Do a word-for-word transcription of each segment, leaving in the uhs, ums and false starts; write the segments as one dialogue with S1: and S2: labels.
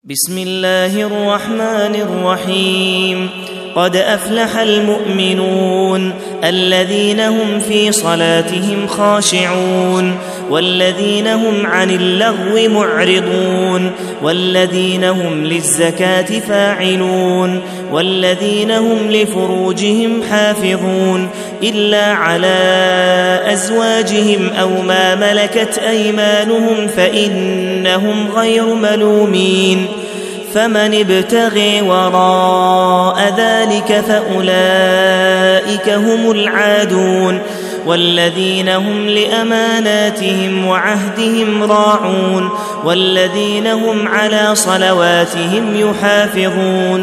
S1: بسم الله الرحمن الرحيم. قد أفلح المؤمنون الذين هم في صلاتهم خاشعون والذين هم عن اللغو معرضون والذين هم للزكاة فاعلون والذين هم لفروجهم حافظون إلا على أزواجهم أو ما ملكت أيمانهم فإنهم غير ملومين. فمن ابتغي وراء ذلك فأولئك هم العادون والذين هم لأماناتهم وعهدهم راعون والذين هم على صلواتهم يحافظون.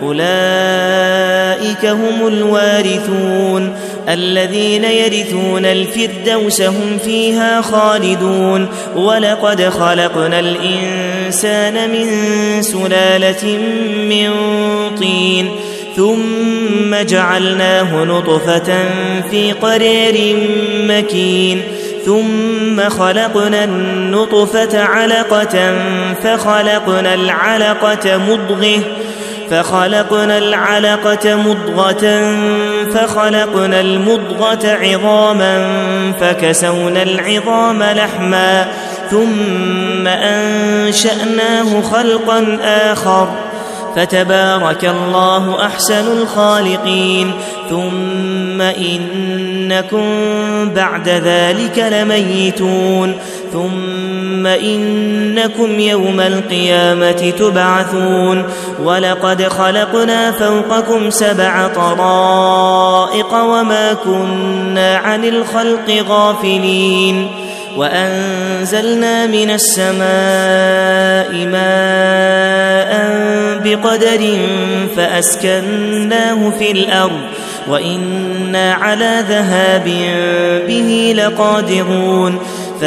S1: أولئك هم الوارثون الذين يرثون الفردوس هم فيها خالدون. ولقد خلقنا الإنسان من سلالة من طين ثم جعلناه نطفة في قرير مكين ثم خلقنا النطفة علقة فخلقنا العلقة مضغة فخلقنا العلقة مضغة فخلقنا المضغة عظاما فكسونا العظام لحما ثم أنشأناه خلقا آخر فتبارك الله أحسن الخالقين. ثم إنكم بعد ذلك لميتون ثم إنكم يوم القيامة تبعثون. ولقد خلقنا فوقكم سبع طرائق وما كنا عن الخلق غافلين. وأنزلنا من السماء ماء بقدر فأسكناه في الأرض وإنا على ذهاب به لقادرون.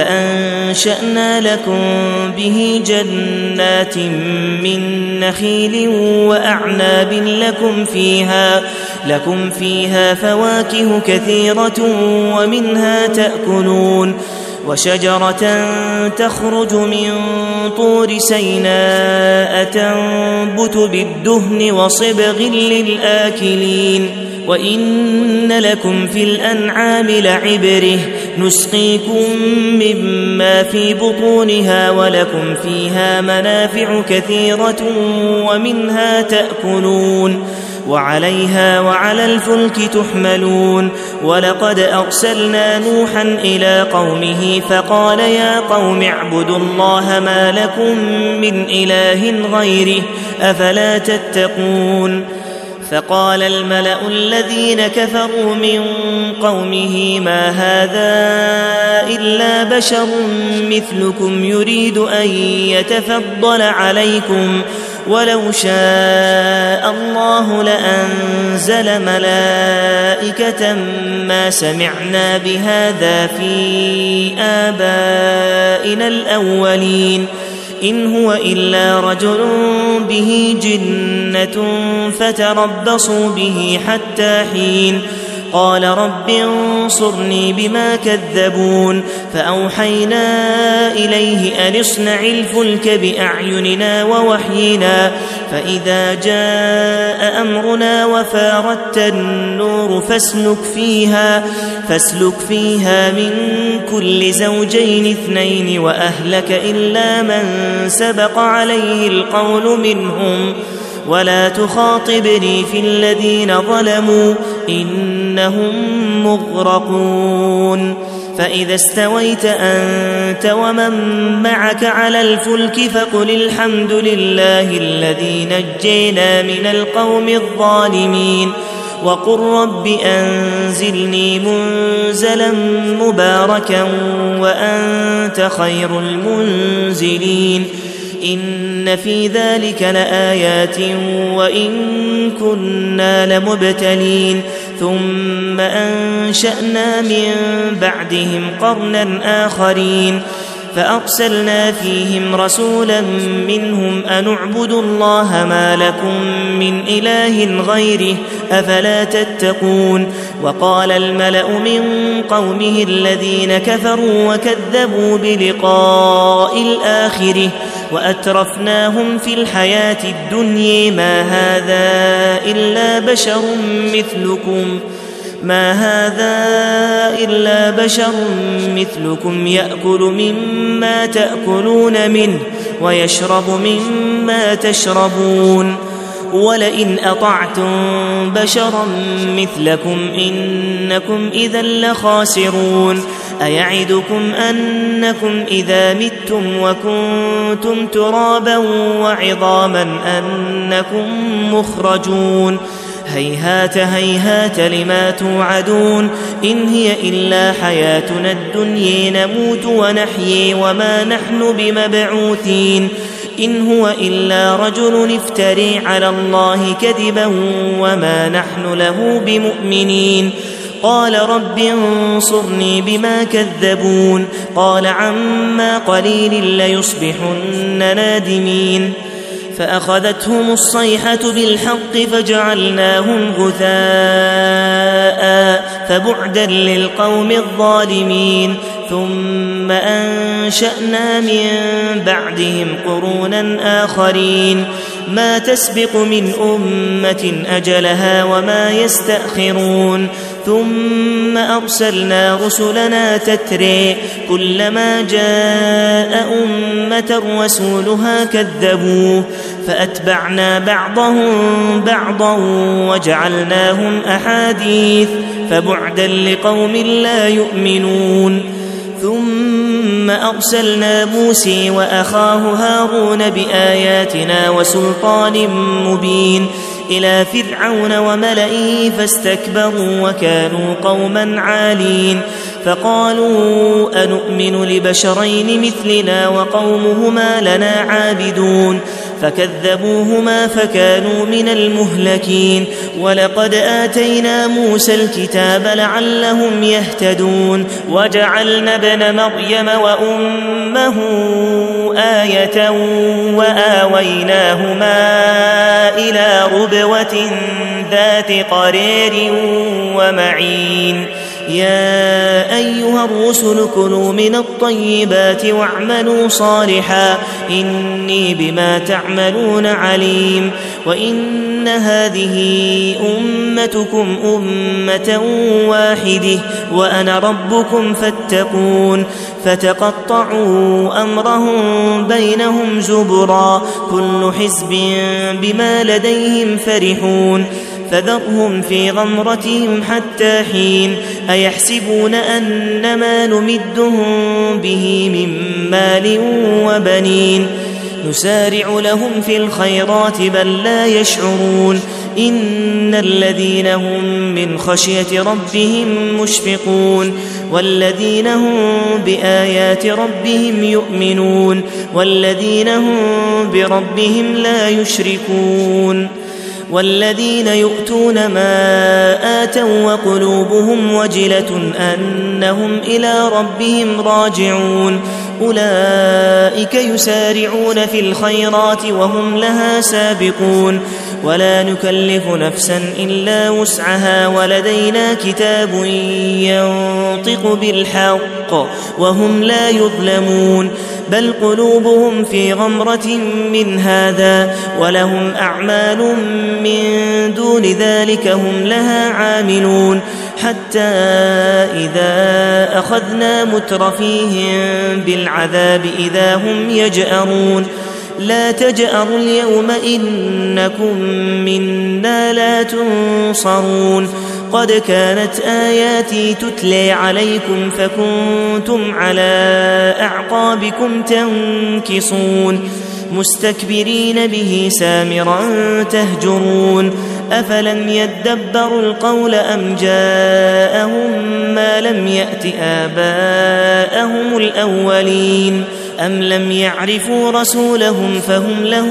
S1: فأنشأنا لكم به جنات من نخيل وأعناب لكم فيها لكم فيها فواكه كثيرة ومنها تأكلون. وشجرة تخرج من طور سيناء تنبت بالدهن وصبغ للآكلين. وإن لكم في الأنعام لعبرة نسقيكم مما في بطونها ولكم فيها منافع كثيرة ومنها تأكلون وعليها وعلى الفلك تحملون. ولقد أرسلنا نوحا إلى قومه فقال يا قوم اعبدوا الله ما لكم من إله غيره أفلا تتقون. فقال الملأ الذين كفروا من قومه ما هذا إلا بشر مثلكم يريد أن يتفضل عليكم ولو شاء الله لأنزل ملائكة ما سمعنا بهذا في آبائنا الأولين إن هو إلا رجل به جنة فتربصوا به حتى حين. قال رب انصرني بما كذبون. فأوحينا إليه أن اصنع الفلك بأعيننا ووحينا فإذا جاء أمرنا وفاردت النور فاسلك فيها, فاسلك فيها من كل زوجين اثنين وأهلك إلا من سبق عليه القول منهم ولا تخاطبني في الذين ظلموا إنهم مغرقون. فإذا استويت أنت ومن معك على الفلك فقل الحمد لله الذي نجينا من القوم الظالمين وقل رب أنزلني منزلا مباركا وأنت خير المنزلين. إن في ذلك لآيات وإن كنا لمبتلين. ثم أنشأنا من بعدهم قرنا آخرين فأرسلنا فيهم رسولا منهم أن اعبدوا الله ما لكم من إله غيره أفلا تتقون. وقال الملأ من قومه الذين كفروا وكذبوا بلقاء الآخرة وأترفناهم في الحياة الدنيا ما هذا إلا بشر مثلكم ما هذا إلا بشر مثلكم يأكل مما تأكلون منه ويشرب مما تشربون ولئن أطعتم بشرا مثلكم إنكم إذا لخاسرون أيعدكم أنكم إذا متم وكنتم ترابا وعظاما أنكم مخرجون هيهات هيهات لما توعدون إن هي إلا حياتنا الدنيا نموت ونحيي وما نحن بمبعوثين إن هو إلا رجل افتري على الله كذبا وما نحن له بمؤمنين قال رب انصرني بما كذبون قال عما قليل ليصبحن نادمين فأخذتهم الصيحة بالحق فجعلناهم غثاء فبعدا للقوم الظالمين ثم أنشأنا من بعدهم قرونا آخرين ما تسبق من أمة أجلها وما يستأخرون ثم أرسلنا رسلنا تتري كلما جاء أمة رسولها كذبوه فأتبعنا بعضهم بعضا وجعلناهم أحاديث فبعدا لقوم لا يؤمنون ثم أرسلنا موسى وأخاه هارون بآياتنا وسلطان مبين إلى فرعون وملئه فاستكبروا وكانوا قوما عالين فقالوا أنؤمن لبشرين مثلنا وقومهما لنا عابدون فكذبوهما فكانوا من المهلكين ولقد آتينا موسى الكتاب لعلهم يهتدون وجعلنا ابن مريم وأمه آية وآويناهما إلى ربوة ذات قرير ومعين يا أيها الرسل كلوا من الطيبات واعملوا صالحا إني بما تعملون عليم وإن هذه أمتكم أمة واحدة وأنا ربكم فاتقون فتقطعوا أمرهم بينهم زبرا كل حزب بما لديهم فرحون فذرهم في غمرتهم حتى حين أيحسبون أنما نمدهم به من مال وبنين نسارع لهم في الخيرات بل لا يشعرون إن الذين هم من خشية ربهم مشفقون والذين هم بآيات ربهم يؤمنون والذين هم بربهم لا يشركون والذين يؤتون ما آتوا وقلوبهم وجلة أنهم إلى ربهم راجعون أولئك يسارعون في الخيرات وهم لها سابقون ولا نكلف نفسا إلا وسعها ولدينا كتاب ينطق بالحق وهم لا يظلمون بل قلوبهم في غمرة من هذا ولهم أعمال من دون ذلك هم لها عاملون حتى إذا أخذنا مترفيهم بالعذاب إذا هم يجأرون لا تجأروا اليوم إنكم منا لا تنصرون قد كانت آياتي تتلى عليكم فكنتم على أعقابكم تنكصون مستكبرين به سامرا تهجرون أفلم يدبروا القول أم جاءهم ما لم يأت آباءهم الأولين أم لم يعرفوا رسولهم فهم له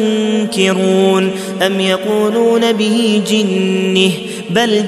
S1: منكرون أم يقولون به جنه بل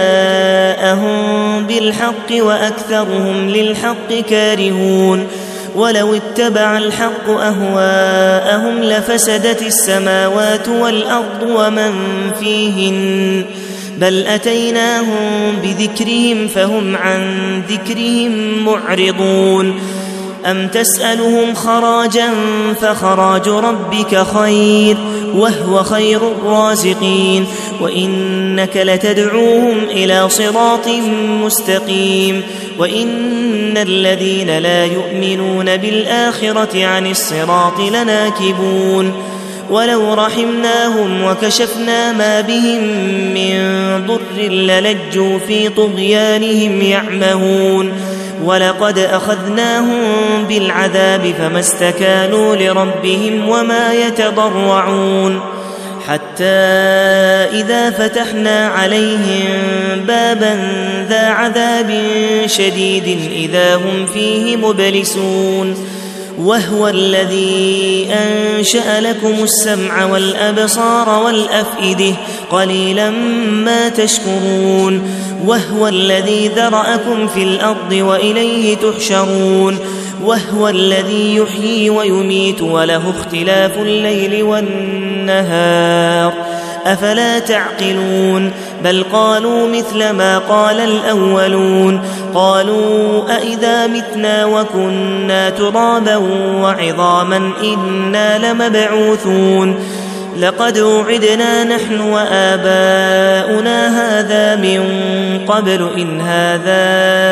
S1: جاءهم بالحق وأكثرهم للحق كارهون ولو اتبع الحق أهواءهم لفسدت السماوات والأرض ومن فيهن بل أتيناهم بذكرهم فهم عن ذكرهم معرضون أم تسألهم خراجا فخراج ربك خير وهو خير الرازقين وإنك لتدعوهم إلى صراط مستقيم وإن الذين لا يؤمنون بالآخرة عن الصراط لناكبون ولو رحمناهم وكشفنا ما بهم من ضر للجوا في طغيانهم يعمهون ولقد أخذناهم بالعذاب فما استكانوا لربهم وما يتضرعون حتى إذا فتحنا عليهم بابا ذا عذاب شديد إذا هم فيه مبلسون وهو الذي أنشأ لكم السمع والأبصار والأفئدة قليلا ما تشكرون وهو الذي ذرأكم في الأرض وإليه تحشرون وهو الذي يحيي ويميت وله اختلاف الليل والنهار أفلا تعقلون بل قالوا مثل ما قال الأولون قالوا أئذا متنا وكنا ترابا وعظاما إنا لمبعوثون لقد وعدنا نحن وآباؤنا هذا من قبل إن هذا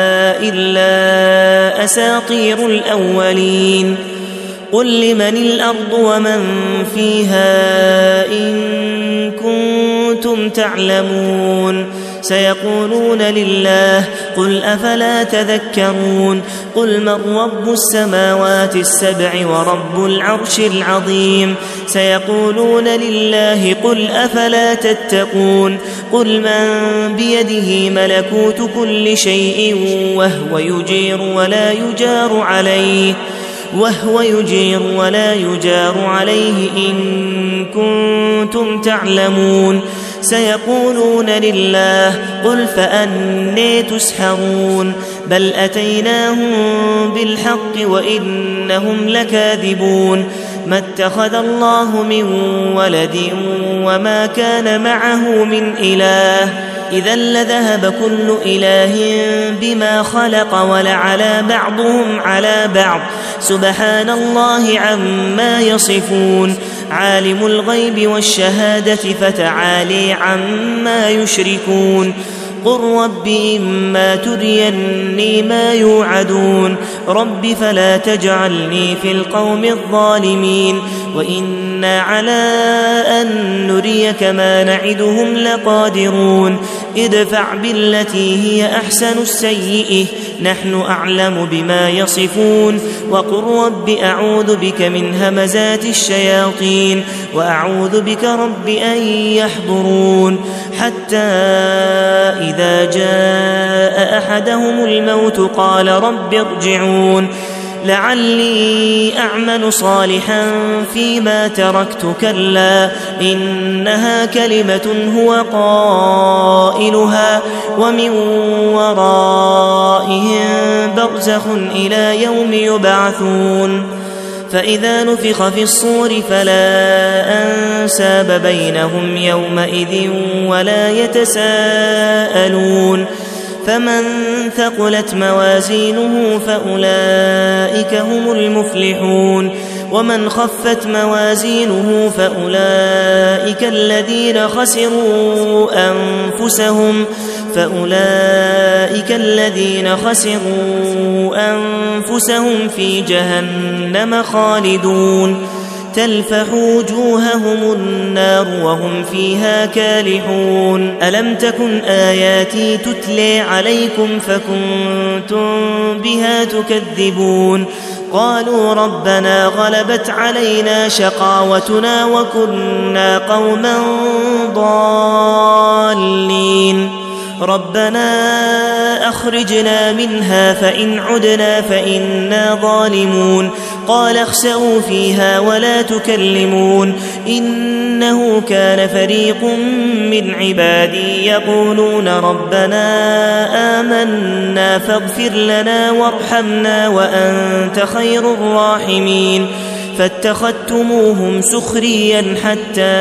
S1: إلا أساطير الأولين قل لمن الأرض ومن فيها إن كنتم تعلمون سيقولون لله قل أفلا تذكرون قل من رب السماوات السبع ورب العرش العظيم سيقولون لله قل أفلا تتقون قل من بيده ملكوت كل شيء وهو يجير ولا يجار عليه وهو يجير ولا يجار عليه إن كنتم تعلمون سيقولون لله قل فأني تسحرون بل أتيناهم بالحق وإنهم لكاذبون ما اتخذ الله من ولد وما كان معه من إله إذا لذهب كل إله بما خلق ولعلى بعضهم على بعض سبحان الله عما يصفون عالم الغيب والشهادة فتعالي عما يشركون قل رب إما تريني ما يوعدون رب فلا تجعلني في القوم الظالمين وإنا على أن نريك ما نعدهم لقادرون ادفع بالتي هي أحسن السيئة نحن أعلم بما يصفون وقل رب أعوذ بك من همزات الشياطين وأعوذ بك رب أن يحضرون حتى إذا جاء أحدهم الموت قال رب ارجعون لعلي أعمل صالحا فيما تركت كلا إنها كلمة هو قائلها ومن ورائهم برزخ إلى يوم يبعثون فإذا نفخ في الصور فلا أنساب بينهم يومئذ ولا يتساءلون فمن ثقلت موازينه فأولئك هم المفلحون ومن خفت موازينه فأولئك الذين خسروا أنفسهم فأولئك الذين خسروا أنفسهم في جهنم خالدون تلفح وجوههم النار وهم فيها كالحون ألم تكن آياتي تتلي عليكم فكنتم بها تكذبون قالوا ربنا غلبت علينا شقاوتنا وكنا قوما ضالين ربنا أخرجنا منها فإن عدنا فإنا ظالمون قال اخسئوا فيها ولا تكلمون إنه كان فريق من عبادي يقولون ربنا آمنا فاغفر لنا وارحمنا وأنت خير الراحمين فاتخذتموهم سخريا حتى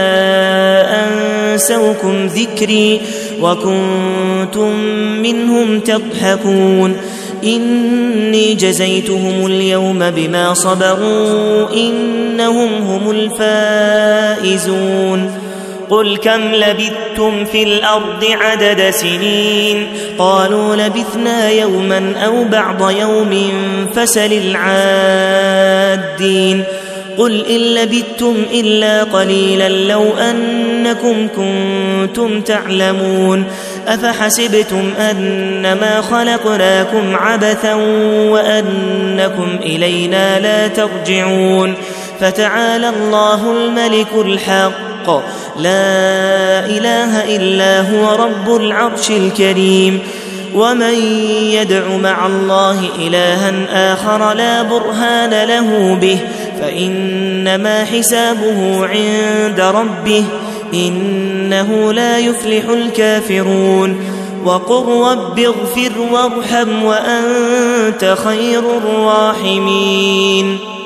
S1: أنسوكم ذكري وكنتم منهم تضحكون إني جزيتهم اليوم بما صبروا إنهم هم الفائزون قل كم لبثتم في الأرض عدد سنين قالوا لبثنا يوما أو بعض يوم فسل العادين قل إن لبثتم إلا قليلا لو أنكم كنتم تعلمون أفحسبتم أنما خلقناكم عبثا وأنكم إلينا لا ترجعون فتعالى الله الملك الحق لا إله إلا هو رب العرش الكريم ومن يدع مع الله إلها آخر لا برهان له به فإنما حسابه عند ربه إنه لا يفلح الكافرون وقل رب اغفر وارحم وأنت خير الراحمين